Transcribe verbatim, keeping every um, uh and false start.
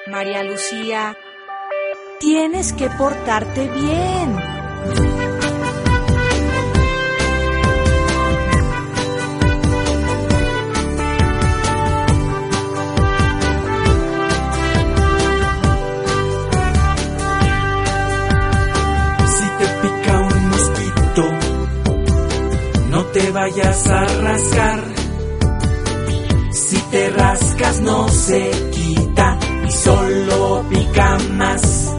María Lucía, tienes que portarte bien. No te vayas a rascar, si te rascas no se quita y solo pica más.